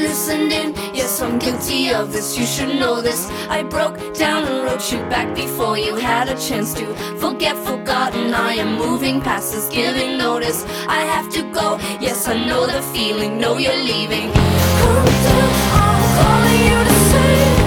listened in. Yes, I'm guilty of this, you should know this. I broke down and wrote you back before you had a chance to forget, forgotten. I am moving past this, giving notice. I have to go, yes, I know the feeling, know you're leaving. Come down, I'm calling you to say